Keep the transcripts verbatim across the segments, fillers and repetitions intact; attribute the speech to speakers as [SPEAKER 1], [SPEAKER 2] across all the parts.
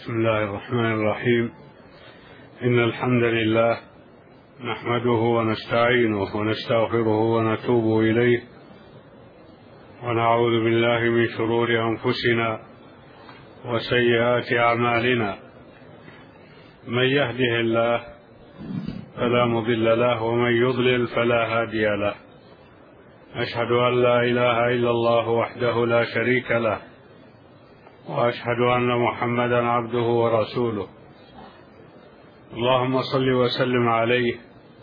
[SPEAKER 1] بسم الله الرحمن الرحيم. إن الحمد لله نحمده ونستعينه ونستغفره ونتوب إليه، ونعوذ بالله من شرور أنفسنا وسيئات أعمالنا. من يهده الله فلا مضل له، ومن يضلل فلا هادي له. أشهد أن لا إله إلا الله وحده لا شريك له، وأشهد أن محمدا عبده ورسوله. اللهم صل وسلم عليه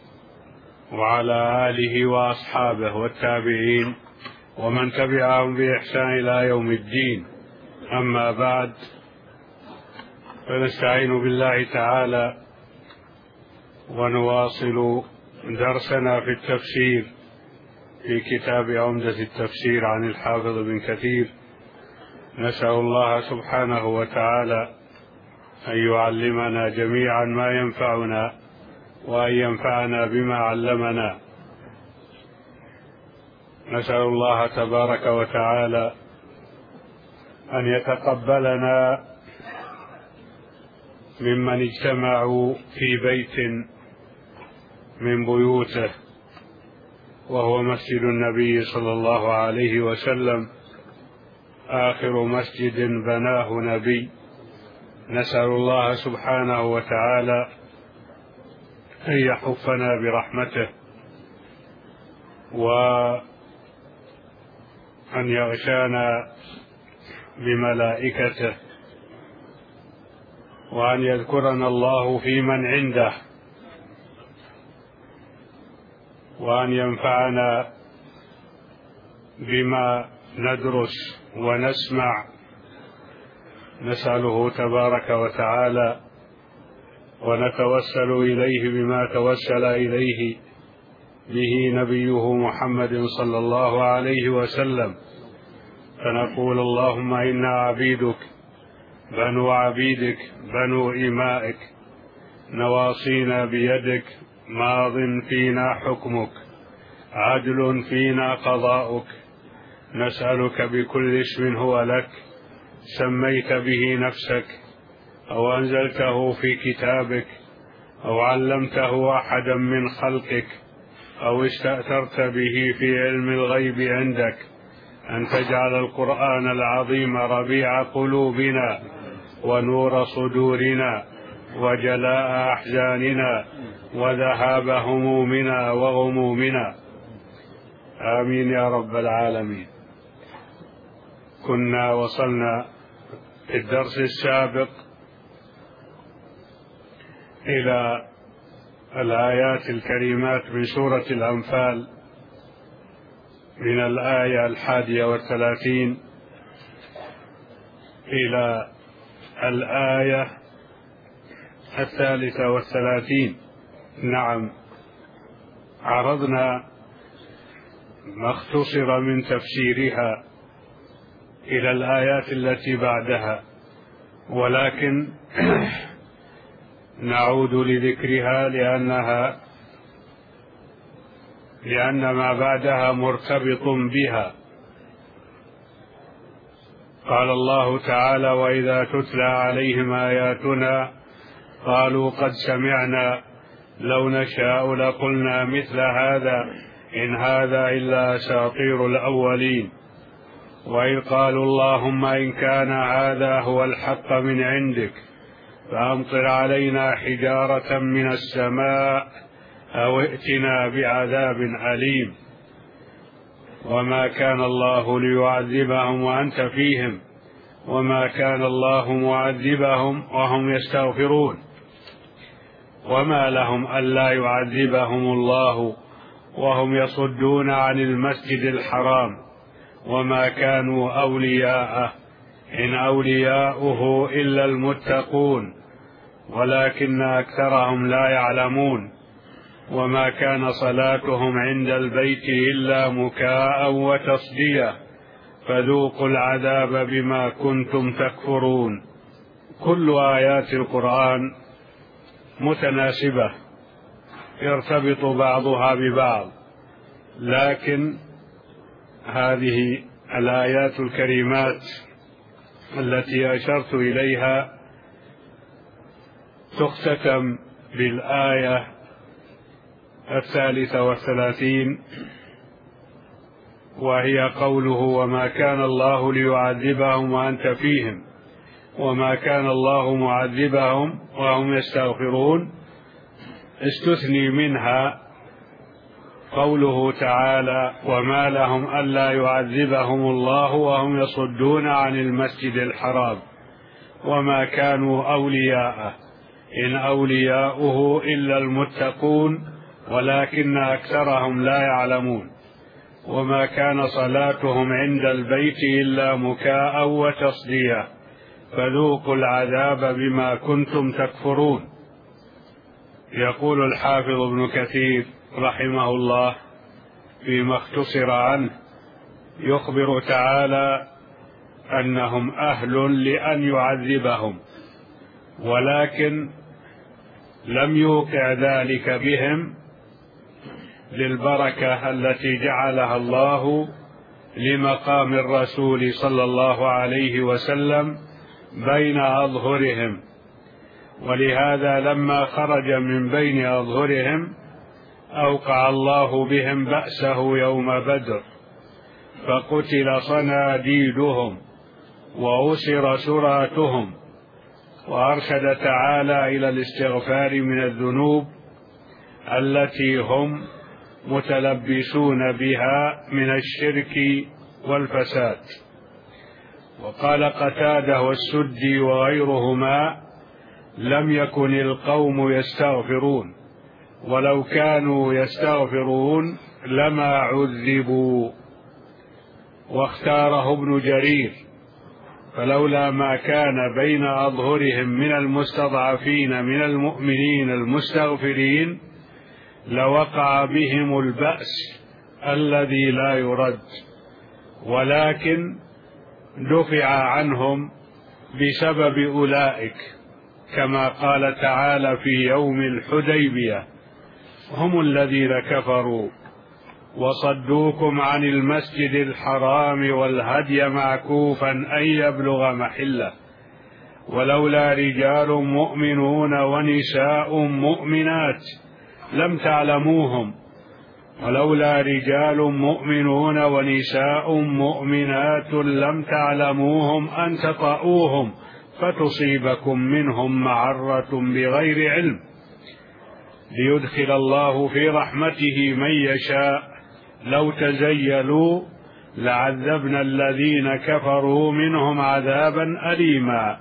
[SPEAKER 1] وعلى آله وأصحابه والتابعين ومن تبعهم بإحسان إلى يوم الدين. أما بعد، فنستعين بالله تعالى ونواصل درسنا في التفسير في كتاب عمدة التفسير عن الحافظ بن كثير. نسأل الله سبحانه وتعالى أن يعلمنا جميعا ما ينفعنا، وأن ينفعنا بما علمنا. نسأل الله تبارك وتعالى أن يتقبلنا ممن اجتمعوا في بيت من بيوته، وهو مسجد النبي صلى الله عليه وسلم، آخر مسجد بناه نبي. نسأل الله سبحانه وتعالى أن يحفنا برحمته، وأن يغشانا بملائكته، وأن يذكرنا الله في من عنده، وأن ينفعنا بما ندرس ونسمع. نسأله تبارك وتعالى ونتوسل إليه بما توسل إليه به نبيه محمد صلى الله عليه وسلم، فنقول: اللهم إنا عبيدك بنو عبيدك بنو إمائك، نواصينا بيدك، ماض فينا حكمك، عدل فينا قضاؤك. نسألك بكل اسم هو لك سميت به نفسك، أو أنزلته في كتابك، أو علمته أحدا من خلقك، أو استأثرت به في علم الغيب عندك، أن تجعل القرآن العظيم ربيع قلوبنا ونور صدورنا وجلاء أحزاننا وذهاب همومنا وغمومنا. آمين يا رب العالمين. كنا وصلنا في الدرس السابق إلى الآيات الكريمات من سورة الأنفال، من الآية الحادية والثلاثين إلى الآية الثالثة والثلاثين. نعم، عرضنا ما اختصر من تفسيرها إلى الآيات التي بعدها، ولكن نعود لذكرها لأنها لأن ما بعدها مرتبط بها. قال الله تعالى: وإذا تتلى عليهم آياتنا قالوا قد سمعنا لو نشاء لقلنا مثل هذا إن هذا إلا أساطير الأولين. وإذ قالوا اللهم إن كان هذا هو الحق من عندك فأمطر علينا حجارة من السماء أو ائتنا بعذاب أليم. وما كان الله ليعذبهم وأنت فيهم وما كان الله معذبهم وهم يستغفرون. وما لهم ألا يعذبهم الله وهم يصدون عن المسجد الحرام وما كانوا أولياءه إن أولياؤه إلا المتقون ولكن أكثرهم لا يعلمون. وما كان صلاتهم عند البيت إلا مكاء وتصدية فذوقوا العذاب بما كنتم تكفرون. كل آيات القرآن متناسبة، يرتبط بعضها ببعض، لكن هذه الآيات الكريمات التي أشرت إليها تختتم بالآية الثالثة والثلاثين، وهي قوله: وما كان الله ليعذبهم وأنت فيهم وما كان الله معذبهم وهم يستغفرون. استثني منها قوله تعالى: وما لهم ألا يعذبهم الله وهم يصدون عن المسجد الحرام وما كانوا أولياءه إن أولياؤه إلا المتقون ولكن أكثرهم لا يعلمون. وما كان صلاتهم عند البيت إلا مكاء وتصدية فذوقوا العذاب بما كنتم تكفرون. يقول الحافظ ابن كثير رحمه الله فيما اختصر عنه: يخبر تعالى أنهم أهل لأن يعذبهم، ولكن لم يوقع ذلك بهم للبركة التي جعلها الله لمقام الرسول صلى الله عليه وسلم بين أظهرهم، ولهذا لما خرج من بين أظهرهم أوقع الله بهم بأسه يوم بدر، فقتل صناديدهم وأسر سراتهم. وأرشد تعالى إلى الاستغفار من الذنوب التي هم متلبسون بها من الشرك والفساد. وقال قتادة والسدي وغيرهما: لم يكن القوم يستغفرون، ولو كانوا يستغفرون لما عذبوا. واختاره ابن جرير: فلولا ما كان بين أظهرهم من المستضعفين من المؤمنين المستغفرين لوقع بهم البأس الذي لا يرد، ولكن دفع عنهم بسبب أولئك، كما قال تعالى في يوم الحديبية: هم الذين كفروا وصدوكم عن المسجد الحرام والهدي معكوفا أن يبلغ محله ولولا رجال مؤمنون ونساء مؤمنات لم تعلموهم ولولا رجال مؤمنون ونساء مؤمنات لم تعلموهم أن تطؤوهم فتصيبكم منهم معرة بغير علم ليدخل الله في رحمته من يشاء لو تزيلوا لعذبنا الذين كفروا منهم عذابا أليما.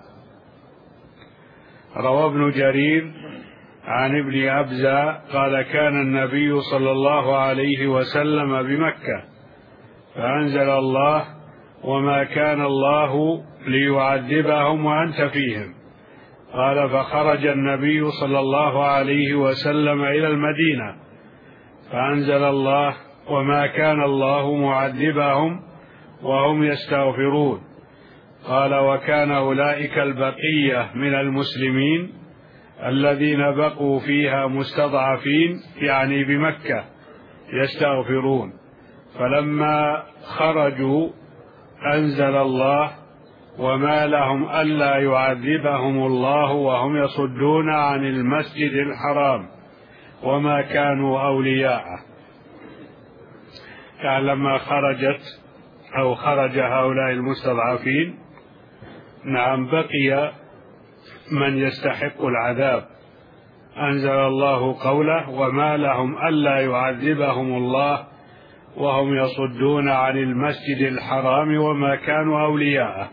[SPEAKER 1] روى ابن جرير عن ابن أبزة قال: كان النبي صلى الله عليه وسلم بمكة فأنزل الله: وما كان الله ليعذبهم وأنت فيهم. قال: فخرج النبي صلى الله عليه وسلم إلى المدينة فأنزل الله: وما كان الله معذبهم وهم يستغفرون. قال: وكان أولئك البقية من المسلمين الذين بقوا فيها مستضعفين، يعني بمكة، يستغفرون، فلما خرجوا أنزل الله: وما لهم ألا يعذبهم الله وهم يصدون عن المسجد الحرام وما كانوا أولياءه. يعني لما خرجت أو خرج هؤلاء المستضعفين، نعم، بقي من يستحق العذاب، أنزل الله قوله: وما لهم ألا يعذبهم الله وهم يصدون عن المسجد الحرام وما كانوا أولياءه،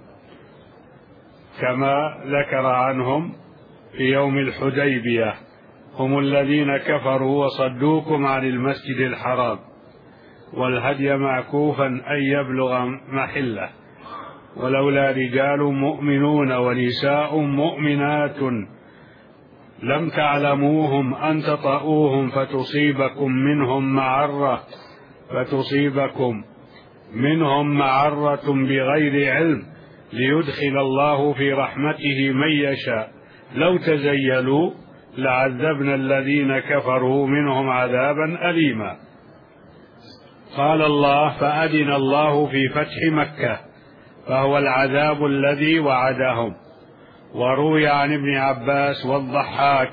[SPEAKER 1] كما ذكر عنهم في يوم الحديبية: هم الذين كفروا وصدوكم عن المسجد الحرام والهدي معكوفا أن يبلغ محله ولولا رجال مؤمنون ونساء مؤمنات لم تعلموهم أن تطؤوهم فتصيبكم منهم معرة فتصيبكم منهم معرة بغير علم ليدخل الله في رحمته من يشاء لو تزيلوا لعذبنا الذين كفروا منهم عذابا أليما. قال الله: فأذن الله في فتح مكة، فهو العذاب الذي وعدهم، وروي عن ابن عباس والضحاك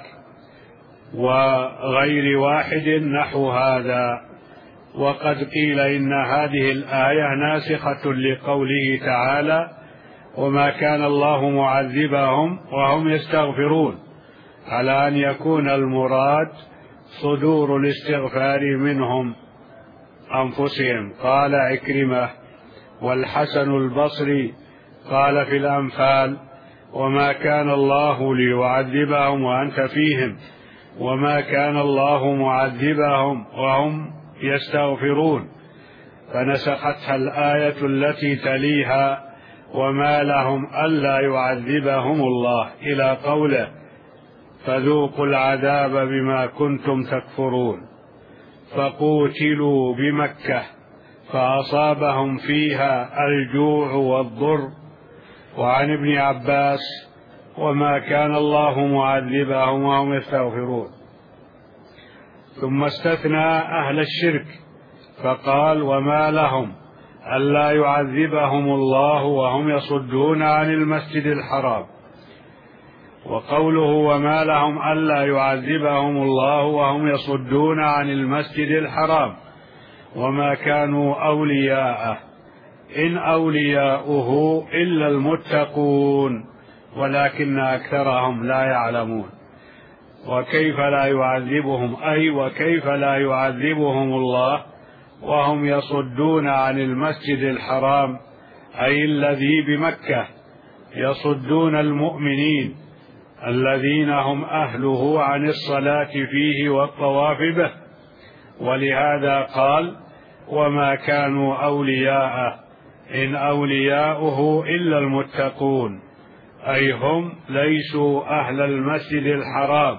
[SPEAKER 1] وغير واحد نحو هذا. وقد قيل إن هذه الآية ناسخة لقوله تعالى: وما كان الله معذبهم وهم يستغفرون، على أن يكون المراد صدور الاستغفار منهم أنفسهم. قال عكرمة والحسن البصري قال في الأنفال: وما كان الله ليعذبهم وأنت فيهم، وما كان الله معذبهم وهم يستغفرون، فنسختها الآية التي تليها: وما لهم ألا يعذبهم الله، إلى قوله: فذوقوا العذاب بما كنتم تكفرون. فقوتلوا بمكة فأصابهم فيها الجوع والضر. وعن ابن عباس: وما كان الله معذبهم وهم يستغفرون. ثم استثنى أهل الشرك فقال: وما لهم ألا يعذبهم الله وهم يصدون عن المسجد الحرام. وقوله: وما لهم ألا يعذبهم الله وهم يصدون عن المسجد الحرام وما كانوا أولياءه، إن أولياؤه إلا المتقون ولكن أكثرهم لا يعلمون. وكيف لا يعذبهم، أي وكيف لا يعذبهم الله وهم يصدون عن المسجد الحرام، أي الذي بمكة، يصدون المؤمنين الذين هم أهله عن الصلاة فيه والطواف به. ولهذا قال: وما كانوا أولياءه، إن أولياؤه إلا المتقون، أي هم ليسوا أهل المسجد الحرام،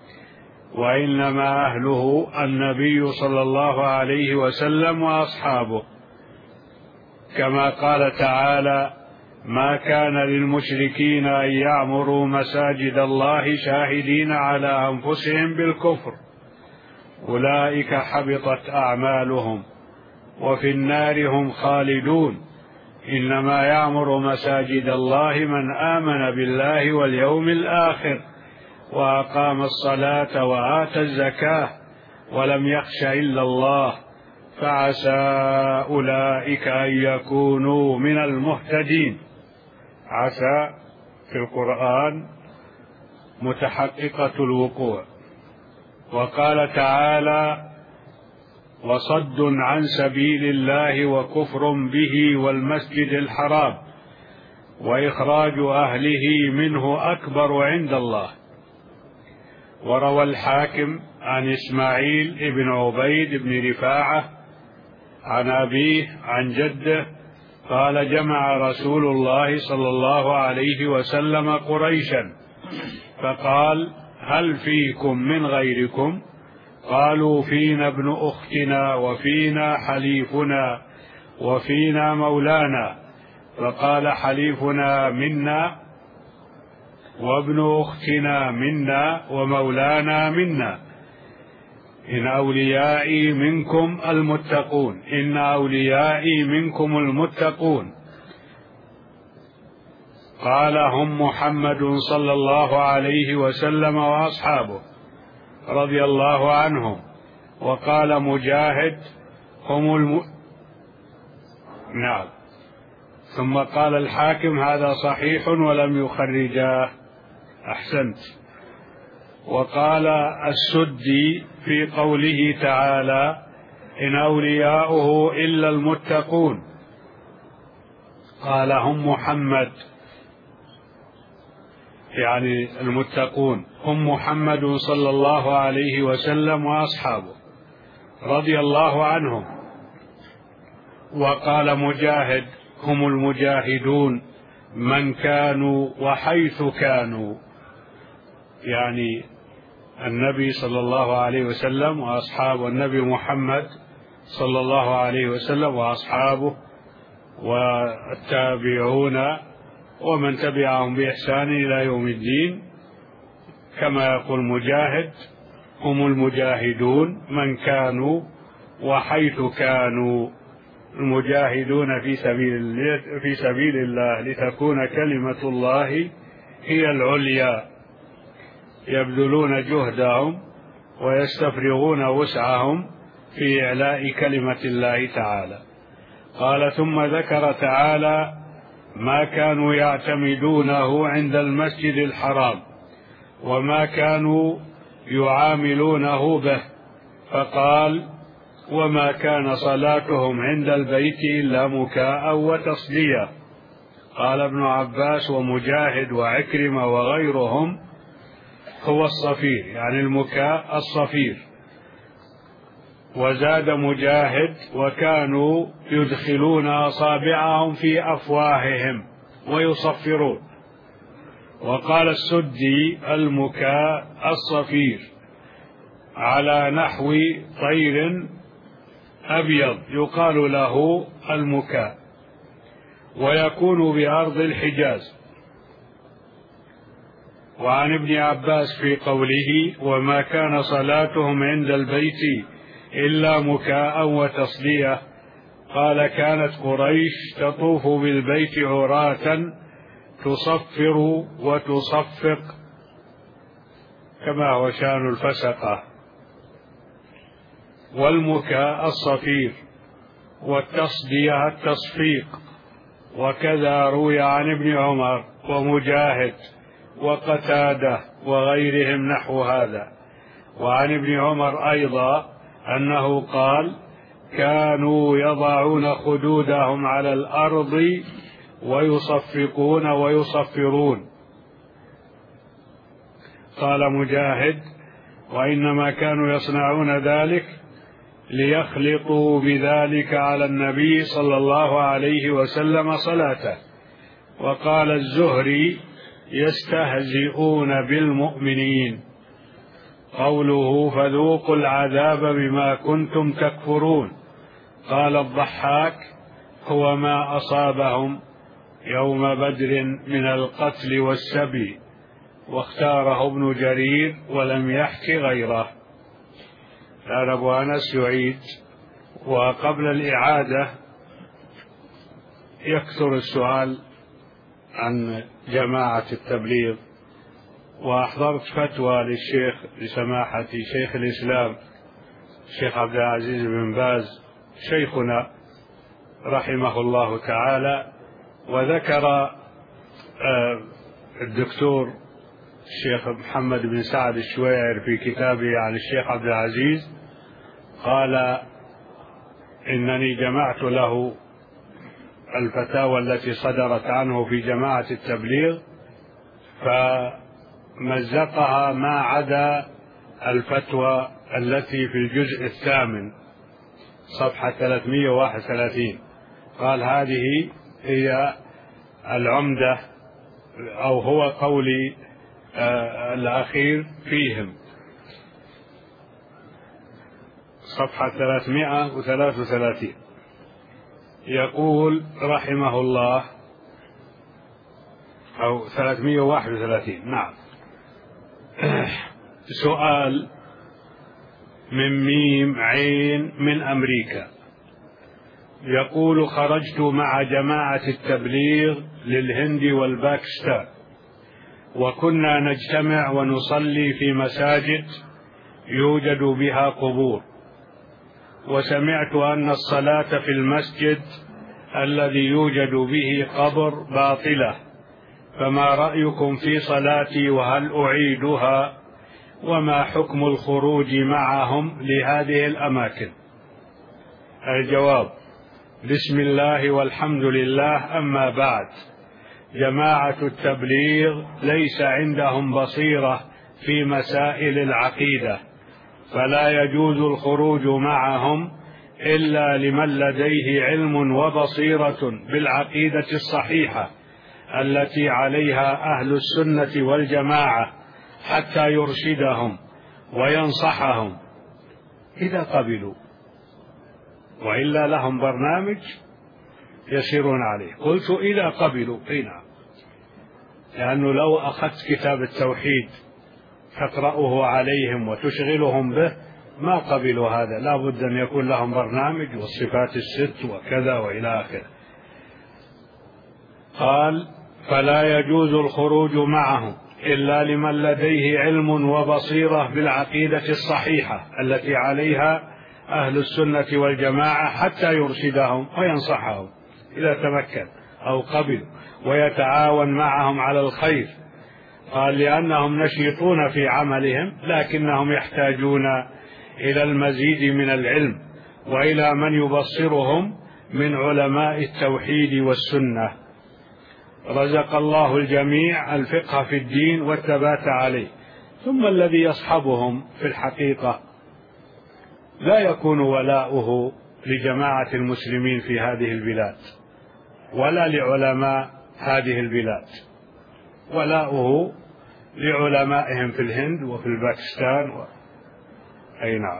[SPEAKER 1] وإنما أهله النبي صلى الله عليه وسلم وأصحابه، كما قال تعالى: ما كان للمشركين أن يعمروا مساجد الله شاهدين على أنفسهم بالكفر، أولئك حبطت أعمالهم وفي النار هم خالدون، إنما يعمر مساجد الله من آمن بالله واليوم الآخر وأقام الصلاة وآتى الزكاة ولم يخش إلا الله، فعسى أولئك أن يكونوا من المهتدين. عسى في القرآن متحققة الوقوع. وقال تعالى: وصد عن سبيل الله وكفر به والمسجد الحرام وإخراج أهله منه أكبر عند الله. وروى الحاكم عن إسماعيل بن عبيد بن رفاعة عن أبيه عن جده قال: جمع رسول الله صلى الله عليه وسلم قريشا فقال: هل فيكم من غيركم؟ قالوا: فينا ابن أختنا وفينا حليفنا وفينا مولانا. فقال: حليفنا منا وابن أختنا منا ومولانا منا، إن أوليائي منكم المتقون، إن أوليائي منكم المتقون. قال: هم محمد صلى الله عليه وسلم وأصحابه رضي الله عنهم. وقال مجاهد: هم الم... نعم. ثم قال الحاكم: هذا صحيح ولم يخرجاه. أحسنت. وقال السدي في قوله تعالى: إن أولياؤه إلا المتقون، قال: هم محمد، يعني المتقون هم محمد صلى الله عليه وسلم وأصحابه رضي الله عنهم. وقال مجاهد: هم المجاهدون من كانوا وحيث كانوا، يعني النبي صلى الله عليه وسلم وأصحاب النبي محمد صلى الله عليه وسلم وأصحابه والتابعون ومن تبعهم بإحسان إلى يوم الدين. كما يقول مجاهد: هم المجاهدون من كانوا وحيث كانوا، المجاهدون في سبيل في سبيل الله لتكون كلمة الله هي العليا، يبذلون جهدهم ويستفرغون وسعهم في إعلاء كلمة الله تعالى. قال: ثم ذكر تعالى ما كانوا يعتمدونه عند المسجد الحرام وما كانوا يعاملونه به، فقال: وما كان صلاتهم عند البيت إلا مكاء وتصدية. قال ابن عباس ومجاهد وعكرمة وغيرهم: هو الصفير، يعني المكاء الصفير. وزاد مجاهد: وكانوا يدخلون أصابعهم في أفواههم ويصفرون. وقال السدي: المكاء الصفير على نحو طير أبيض يقال له المكاء، ويكون بأرض الحجاز. وعن ابن عباس في قوله: وما كان صلاتهم عند البيت إلا مكاء وتصدية، قال: كانت قريش تطوف بالبيت عراة تصفر وتصفق كما هو شأن الفسقة. والمكاء الصفير، والتصدية التصفيق. وكذا روي عن ابن عمر ومجاهد وقتادة وغيرهم نحو هذا. وعن ابن عمر أيضا أنه قال: كانوا يضعون خدودهم على الأرض ويصفقون ويصفرون. قال مجاهد: وإنما كانوا يصنعون ذلك ليخلطوا بذلك على النبي صلى الله عليه وسلم صلاته. وقال الزهري: يستهزئون بالمؤمنين. قوله: فذوقوا العذاب بما كنتم تكفرون. قال الضحاك: هو ما أصابهم يوم بدر من القتل والسبي. واختاره ابن جرير ولم يحك غيره. كان أبو أنس يعيد. وقبل الإعادة يكثر السؤال عن جماعة التبليغ، وأحضرت فتوى للشيخ لسماحة شيخ الإسلام الشيخ عبد العزيز بن باز شيخنا رحمه الله تعالى، وذكر الدكتور الشيخ محمد بن سعد الشويعر في كتابه عن الشيخ عبد العزيز، قال: إنني جمعت له الفتاوى التي صدرت عنه في جماعة التبليغ، فمزقها ما عدا الفتوى التي في الجزء الثامن صفحة ثلاثمائة وواحد وثلاثين. قال: هذه هي العمدة، أو هو قولي آه الأخير فيهم، صفحة ثلاثمائة وثلاثة وثلاثين. يقول رحمه الله، أو ثلاثمائة وواحد وثلاثين، نعم. سؤال من ميم عين من أمريكا، يقول: خرجت مع جماعة التبليغ للهند والباكستان، وكنا نجتمع ونصلي في مساجد يوجد بها قبور، وسمعت أن الصلاة في المسجد الذي يوجد به قبر باطلة، فما رأيكم في صلاتي وهل أعيدها؟ وما حكم الخروج معهم لهذه الأماكن؟ الجواب: بسم الله والحمد لله، أما بعد، جماعة التبليغ ليس عندهم بصيرة في مسائل العقيدة، فلا يجوز الخروج معهم إلا لمن لديه علم وبصيرة بالعقيدة الصحيحة التي عليها أهل السنة والجماعة، حتى يرشدهم وينصحهم إذا قبلوا، وإلا لهم برنامج يسيرون عليه. قلت: إذا قبلوا. إيه نعم، لأنه لو أخذت كتاب التوحيد تقرأه عليهم وتشغلهم به ما قبلوا هذا، لا بد أن يكون لهم برنامج والصفات الست وكذا وإلى آخره. قال: فلا يجوز الخروج معهم إلا لمن لديه علم وبصيرة بالعقيدة الصحيحة التي عليها أهل السنة والجماعة، حتى يرشدهم وينصحهم إذا تمكن أو قبل، ويتعاون معهم على الخير. قال لأنهم نشيطون في عملهم، لكنهم يحتاجون إلى المزيد من العلم وإلى من يبصرهم من علماء التوحيد والسنة. رزق الله الجميع الفقه في الدين والثبات عليه. ثم الذي يصحبهم في الحقيقة لا يكون ولاؤه لجماعة المسلمين في هذه البلاد ولا لعلماء هذه البلاد، ولاؤه لعلمائهم في الهند وفي الباكستان و... أي نعم.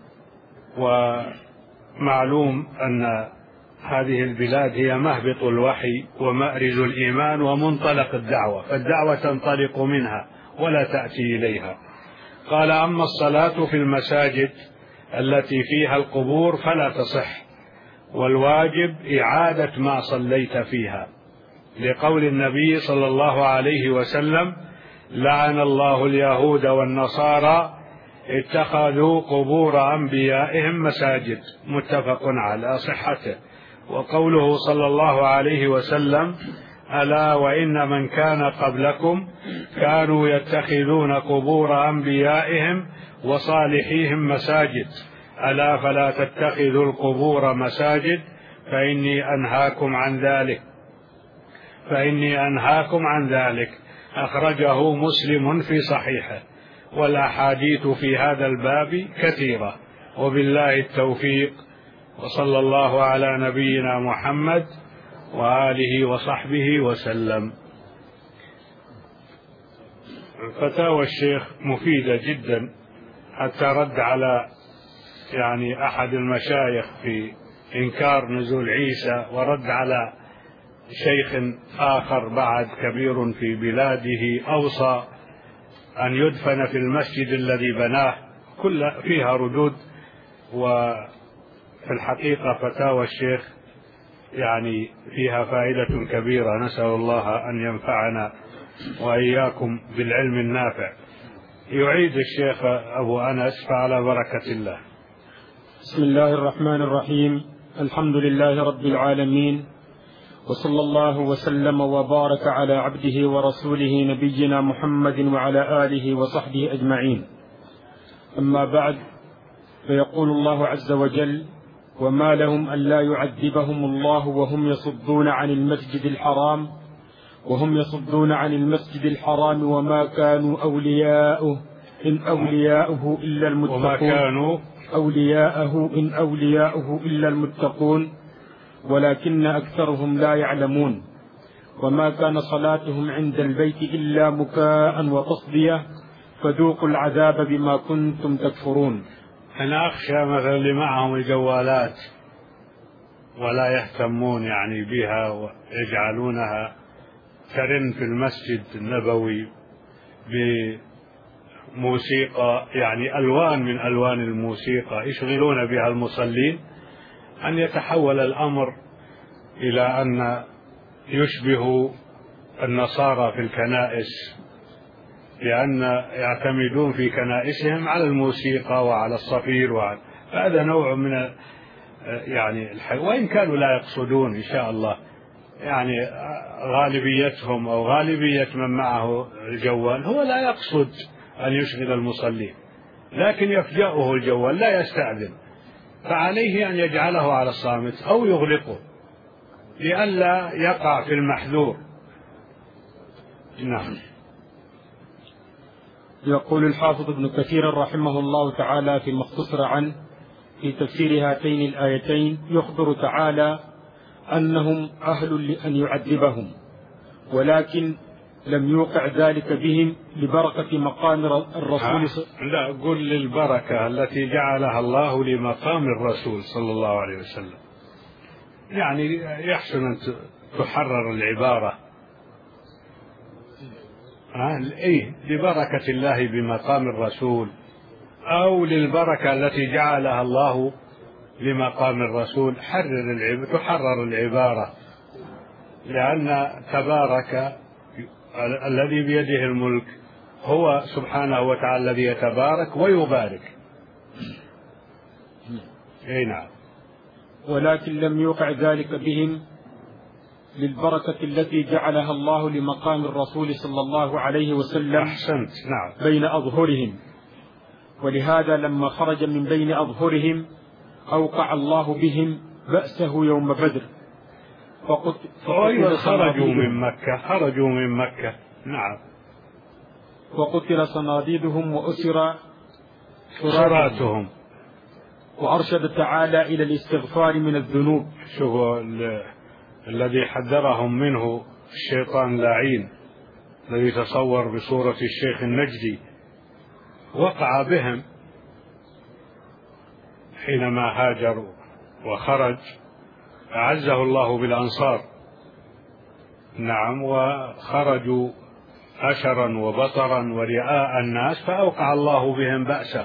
[SPEAKER 1] ومعلوم أن هذه البلاد هي مهبط الوحي ومأرز الإيمان ومنطلق الدعوة، فالدعوة تنطلق منها ولا تأتي إليها. قال: أما الصلاة في المساجد التي فيها القبور فلا تصح، والواجب إعادة ما صليت فيها، لقول النبي صلى الله عليه وسلم: لعن الله اليهود والنصارى اتخذوا قبور أنبيائهم مساجد، متفق على صحته. وقوله صلى الله عليه وسلم: ألا وإن من كان قبلكم كانوا يتخذون قبور أنبيائهم وصالحيهم مساجد، ألا فلا تتخذوا القبور مساجد فإني أنهاكم عن ذلك فإني أنهاكم عن ذلك أخرجه مسلم في صحيحه. والأحاديث في هذا الباب كثيرة، وبالله التوفيق، وصلى الله على نبينا محمد وآله وصحبه وسلم. فتاوى الشيخ مفيدة جدا، حتى رد على يعني أحد المشايخ في إنكار نزول عيسى، ورد على شيخ آخر بعد كبير في بلاده أوصى أن يدفن في المسجد الذي بناه، كل فيها ردود. وفي الحقيقة فتاوى الشيخ يعني فيها فائدة كبيرة، نسأل الله أن ينفعنا وإياكم بالعلم النافع. يعيد الشيخ أبو أنس فعلى بركة الله.
[SPEAKER 2] بسم الله الرحمن الرحيم. الحمد لله رب العالمين، وصلى الله وسلم وبارك على عبده ورسوله نبينا محمد وعلى آله وصحبه أجمعين. أما بعد، فيقول الله عز وجل: وما لهم ألا يعذبهم الله وهم يصدون عن المسجد الحرام وهم يصدون عن المسجد الحرام وما كانوا أولياؤه إن أولياؤه إلا المتقون وما كانوا أولياءه إن أولياؤه إلا المتقون ولكن أكثرهم لا يعلمون. وما كان صلاتهم عند البيت إلا مكاء وتصدية فذوقوا العذاب بما كنتم تكفرون.
[SPEAKER 1] أنا أخشى مثلا اللي معهم الجوالات ولا يهتمون يعني بها ويجعلونها ترن في المسجد النبوي بموسيقى، يعني ألوان من ألوان الموسيقى يشغلون بها المصلين، أن يتحول الأمر إلى أن يشبه النصارى في الكنائس، لأن يعتمدون في كنائسهم على الموسيقى وعلى الصفير وعلى هذا نوع من يعني الحي... وإن كانوا لا يقصدون إن شاء الله، يعني غالبيتهم أو غالبية من معه الجوال هو لا يقصد أن يشغل المصلين، لكن يفجأه الجوال لا يستأذن، فعليه أن يجعله على الصامت أو يغلقه لئلا يقع في المحذور. نعم.
[SPEAKER 2] يقول الحافظ ابن كثير رحمه الله تعالى في المختصر عنه في تفسير هاتين الآيتين: يخبر تعالى أنهم أهل لأن يعذبهم، ولكن لم يوقع ذلك بهم لبركة مقام الرسول.
[SPEAKER 1] لا، قل للبركة التي جعلها الله لمقام الرسول صلى الله عليه وسلم، يعني يحسن أن تحرر العبارة. أي لبركة الله بمقام الرسول، أو للبركة التي جعلها الله لمقام الرسول، حرر العبارة تحرر العبارة، لأن تبارك الذي بيده الملك هو سبحانه وتعالى الذي يتبارك ويبارك. اي نعم.
[SPEAKER 2] ولكن لم يوقع ذلك بهم للبركة التي جعلها الله لمقام الرسول صلى الله عليه وسلم.
[SPEAKER 1] أحسنت. نعم.
[SPEAKER 2] بين أظهرهم، ولهذا لما خرج من بين أظهرهم أوقع الله بهم بأسه يوم بدر.
[SPEAKER 1] فقتل خرجوا من مكة خرجوا من مكة نعم.
[SPEAKER 2] وقتل صناديدهم وأسر
[SPEAKER 1] صراتهم.
[SPEAKER 2] وأرشد تعالى إلى الاستغفار من الذنوب.
[SPEAKER 1] شوفوا الذي حذرهم منه الشيطان اللعين الذي تصور بصورة الشيخ النجدي وقع بهم حينما هاجر وخرج، أعزه الله بالأنصار. نعم. وخرجوا أشرا وبطرا ورئاء الناس فأوقع الله بهم بأسا.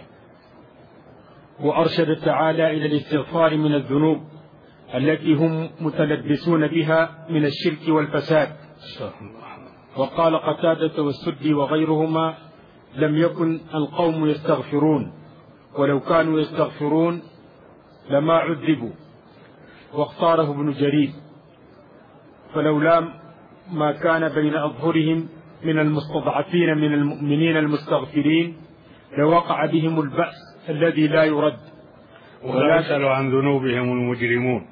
[SPEAKER 2] وأرشد تعالى إلى الاستغفار من الذنوب التي هم متلبسون بها من الشرك والفساد. وقال قتادة والسدي وغيرهما: لم يكن القوم يستغفرون، ولو كانوا يستغفرون لما عذبوا. واختاره ابن جرير: فلولا ما كان بين أظهرهم من المستضعفين من المؤمنين المستغفرين لوقع بهم البأس الذي لا يرد.
[SPEAKER 1] ولا يسأل عن ذنوبهم المجرمون.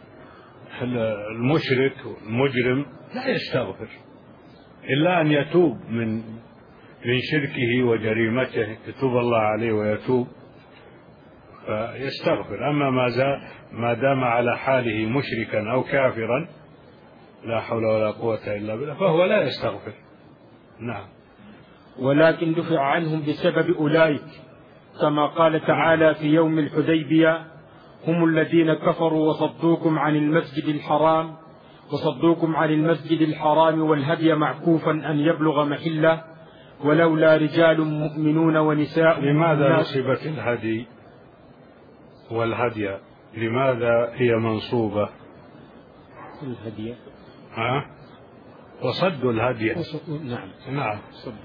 [SPEAKER 1] المشرك والمجرم لا يستغفر إلا أن يتوب من من شركه وجريمته، يتوب الله عليه ويتوب فيستغفر. أما ما دام على حاله مشركا أو كافرا لا حول ولا قوة إلا بالله فهو لا يستغفر. نعم.
[SPEAKER 2] ولكن دفع عنهم بسبب أولئك، كما قال تعالى في يوم الحديبية: هم الذين كفروا وصدوكم عن المسجد الحرام وصدوكم عن المسجد الحرام والهدي معكوفا أن يبلغ محله ولولا رجال مؤمنون ونساء.
[SPEAKER 1] لماذا نصبت الهدي والهدي؟ لماذا هي منصوبة
[SPEAKER 2] الهدي؟
[SPEAKER 1] ها؟ وصدوا الهدي.
[SPEAKER 2] نعم.
[SPEAKER 1] نعم.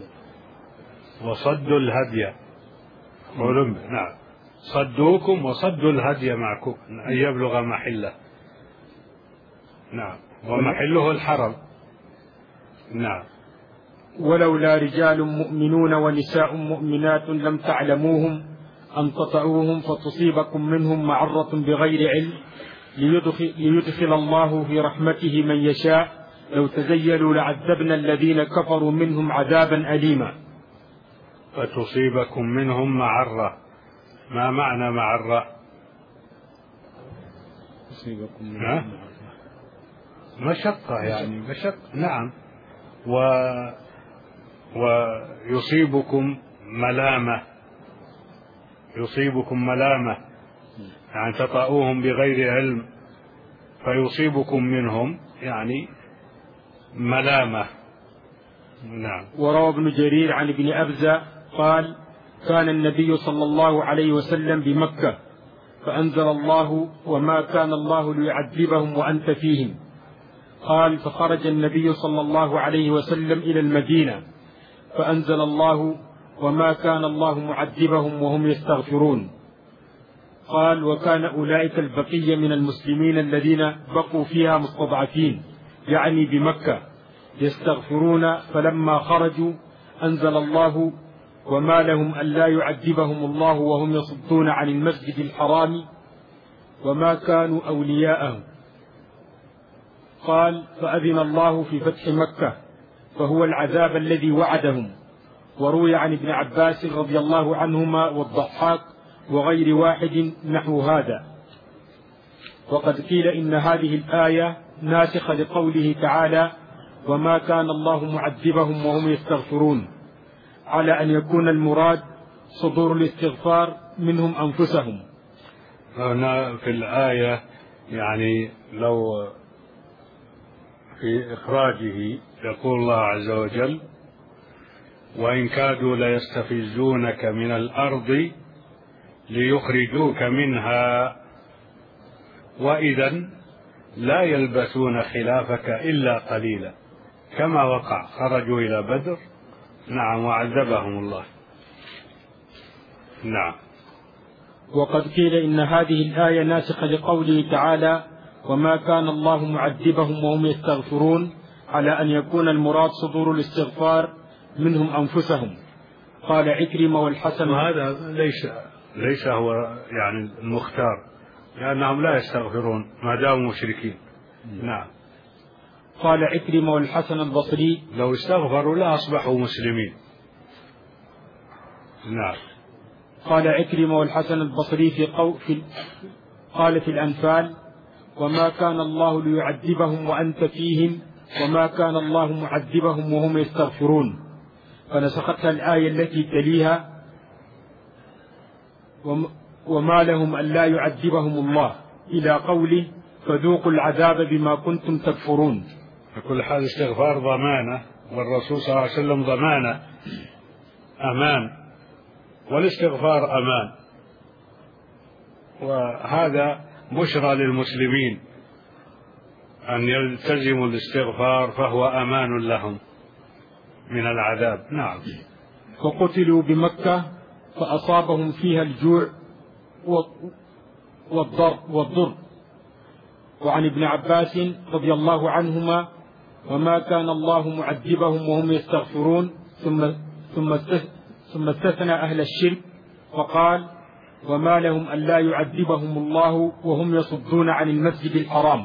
[SPEAKER 1] وصدوا الهدي. نعم. صدوكم وصدوا الهدي معكم أن يبلغ محله. نعم. ومحله الحرم. نعم.
[SPEAKER 2] ولولا رجال مؤمنون ونساء مؤمنات لم تعلموهم أن تطعوهم فتصيبكم منهم معرة بغير علم ليدخل, ليدخل الله في رحمته من يشاء لو تزيلوا لعذبنا الذين كفروا منهم عذابا أليما.
[SPEAKER 1] فتصيبكم منهم معرة. ما معنى معرة؟
[SPEAKER 2] تصيبكم منهم
[SPEAKER 1] مشقة يعني مشقة. نعم. و ويصيبكم ملامة يصيبكم ملامة يعني تطأوهم بغير علم فيصيبكم منهم يعني ملامة. نعم.
[SPEAKER 2] وروى ابن جرير عن ابن أبزة قال: كان النبي صلى الله عليه وسلم بمكة فأنزل الله: وما كان الله ليعذبهم وأنت فيهم. قال: فخرج النبي صلى الله عليه وسلم إلى المدينة فأنزل الله: وما كان الله معذبهم وهم يستغفرون. قال: وكان أولئك البقية من المسلمين الذين بقوا فيها مستضعفين يعني بمكة يستغفرون، فلما خرجوا أنزل الله: وما لهم ألا يعذبهم الله وهم يصدون عن المسجد الحرام وما كانوا أولياءه. قال: فأذن الله في فتح مكة فهو العذاب الذي وعدهم. وروي عن ابن عباس رضي الله عنهما والضحاك وغير واحد نحو هذا. وقد قيل إن هذه الآية ناسخة لقوله تعالى: وما كان الله معذبهم وهم يستغفرون، على أن يكون المراد صدور الاستغفار منهم أنفسهم.
[SPEAKER 1] هنا في الآية يعني لو في إخراجه يقول الله عز وجل: وإن كادوا ليستفزونك من الأرض ليخرجوك منها وإذا لا يلبسون خلافك إلا قليلا، كما وقع، خرجوا إلى بدر نعم وعذبهم الله. نعم.
[SPEAKER 2] وقد قيل إن هذه الآية ناسخة لقوله تعالى وما كان الله معذبهم وهم يستغفرون، على أن يكون المراد صدور الاستغفار منهم أنفسهم. قال عكرمة والحسن،
[SPEAKER 1] وهذا ليس ليس هو يعني المختار، لأنهم لا يستغفرون ما داموا مشركين. نعم.
[SPEAKER 2] قال عكرمة والحسن البصري
[SPEAKER 1] لو استغفروا لا أصبحوا مسلمين. نعم.
[SPEAKER 2] قال عكرمة والحسن البصري في, قو في قال في الأنفال وما كان الله ليعذبهم وأنت فيهم وما كان الله معذبهم وهم يستغفرون، فنسختها الآية التي تليها وما لهم ألا يعذبهم الله إلى قوله فذوقوا العذاب بما كنتم تكفرون.
[SPEAKER 1] فكل حال استغفار ضمانة، والرسول صلى الله عليه وسلم ضمانة أمان، والاستغفار أمان، وهذا بشرى للمسلمين أن يلتزموا الاستغفار فهو أمان لهم من العذاب. نعم.
[SPEAKER 2] فقتلوا بمكة فأصابهم فيها الجوع والضر والضر. وعن ابن عباس رضي الله عنهما وما كان الله معذبهم وهم يستغفرون، ثم ثم ثم استثنى أهل الشرك فقال وما لهم ألا يعذبهم الله وهم يصدون عن المسجد الحرام.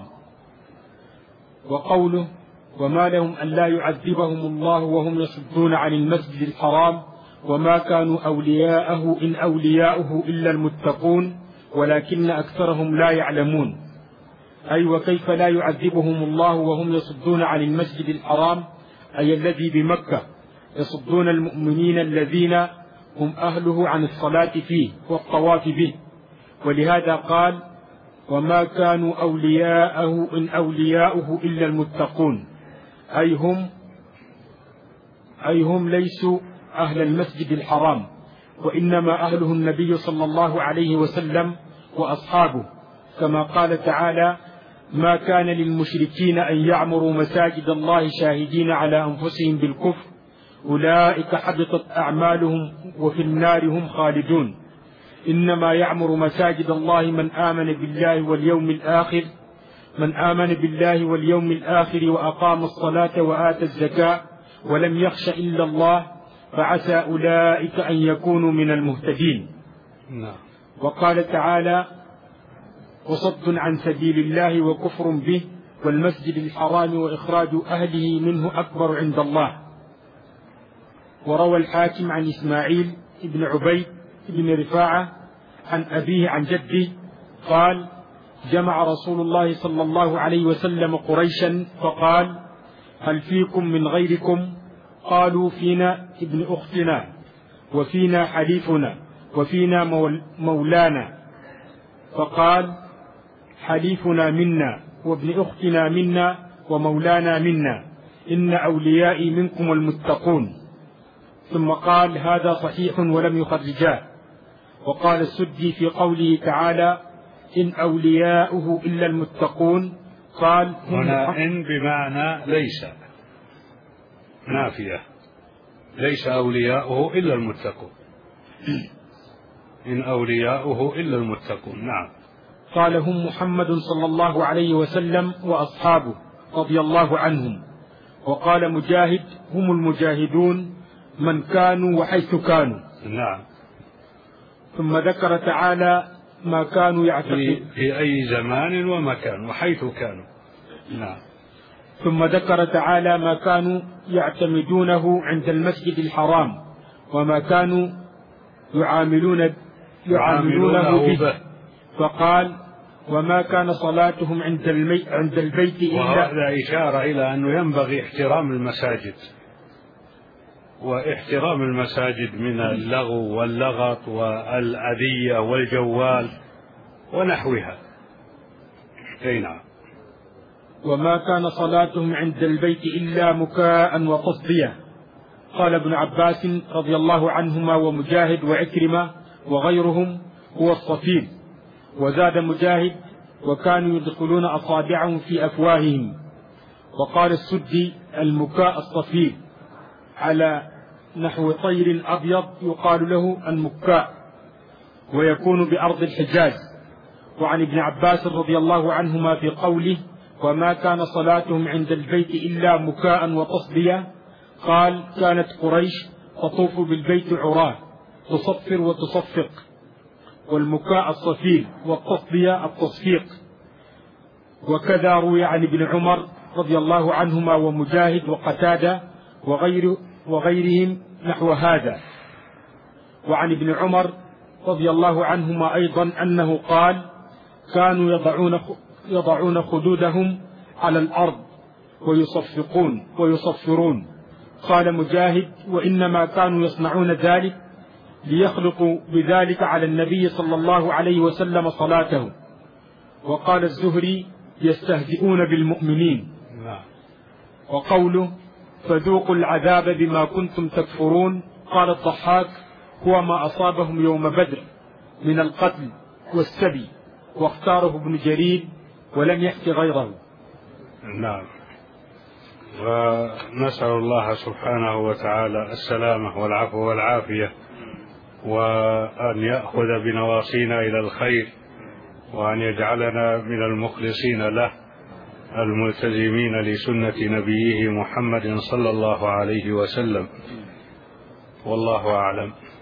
[SPEAKER 2] وقوله وما لهم ألا يعذبهم الله وهم يصدون عن المسجد الحرام وما كانوا أولياءه إن أولياؤه إلا المتقون ولكن أكثرهم لا يعلمون، أي وكيف لا يعذبهم الله وهم يصدون عن المسجد الحرام، أي الذي بمكة، يصدون المؤمنين الذين هم أهله عن الصلاة فيه والطواف به. ولهذا قال وما كانوا أولياءه إن أولياؤه إلا المتقون، أي هم أي هم ليسوا أهل المسجد الحرام، وإنما أهله النبي صلى الله عليه وسلم وأصحابه، كما قال تعالى ما كان للمشركين أن يعمروا مساجد الله شاهدين على أنفسهم بالكفر أولئك حبطت أعمالهم وفي النار هم خالدون، إنما يعمر مساجد الله من آمن بالله واليوم الآخر من آمن بالله واليوم الآخر وأقام الصلاة وآتى الزكاة ولم يخش إلا الله فعسى أولئك أن يكونوا من المهتدين. وقال تعالى وصد عن سبيل الله وكفر به والمسجد الحرام وإخراج أهله منه أكبر عند الله. وروى الحاكم عن إسماعيل بن عبيد بن رفاعة عن أبيه عن جده قال جمع رسول الله صلى الله عليه وسلم قريشا فقال هل فيكم من غيركم؟ قالوا فينا ابن أختنا وفينا حليفنا وفينا مولانا، فقال حليفنا منا وابن أختنا منا ومولانا منا، إن أوليائي منكم المتقون. ثم قال هذا صحيح ولم يخرجاه. وقال السدي في قوله تعالى إن أولياؤه إلا المتقون قال
[SPEAKER 1] هنا إن بمعنى ليس نافية، ليس أولياؤه إلا المتقون، إن أولياؤه إلا المتقون. نعم.
[SPEAKER 2] قال هم محمد صلى الله عليه وسلم وأصحابه رضي الله عنهم. وقال مجاهد هم المجاهدون من كانوا وحيث كانوا.
[SPEAKER 1] نعم.
[SPEAKER 2] ثم ذكر تعالى ما كانوا يعتقدون
[SPEAKER 1] في أي زمان ومكان وحيث كانوا. نعم.
[SPEAKER 2] ثم ذكر تعالى ما كانوا يعتمدونه عند المسجد الحرام وما كانوا يعاملون يعاملونه به، فقال وما كان صلاتهم عند الميت عند البيت إلا.
[SPEAKER 1] وهذا إشارة إلى أنه ينبغي احترام المساجد، واحترام المساجد من اللغو واللغط والأذية والجوال ونحوها. أي نعم.
[SPEAKER 2] وما كان صلاتهم عند البيت إلا مكاء وتصدية. قال ابن عباس رضي الله عنهما ومجاهد وعكرمة وغيرهم هو الصفير. وزاد مجاهد وكانوا يدخلون أصابعهم في أفواههم. وقال السدي: المكاء الصفير على نحو طير أبيض يقال له المكاء، ويكون بأرض الحجاز. وعن ابن عباس رضي الله عنهما في قوله: وما كان صلاتهم عند البيت إلا مكاء وتصدية، قال: كانت قريش تطوف بالبيت عراه تصفر وتصفق، والمكاء الصفير والتصدية التصفيق. وكذا روي عن ابن عمر رضي الله عنهما ومجاهد وقتادة وغير وغيرهم نحو هذا. وعن ابن عمر رضي الله عنهما أيضا أنه قال: كانوا يضعون يضعون خدودهم على الأرض ويصفقون ويصفرون. قال مجاهد: وإنما كانوا يصنعون ذلك ليخلقوا بذلك على النبي صلى الله عليه وسلم صلاته. وقال الزهري: يستهزئون بالمؤمنين. وقوله: فذوقوا العذاب بما كنتم تكفرون، قال الضحاك: هو ما أصابهم يوم بدر من القتل والسبي، واختاره ابن جرير ولم يحكي غيره.
[SPEAKER 1] نعم. ونسأل الله سبحانه وتعالى السلامة والعفو والعافية، وأن يأخذ بنواصينا إلى الخير، وأن يجعلنا من المخلصين له الملتزمين لسنة نبيه محمد صلى الله عليه وسلم. والله أعلم.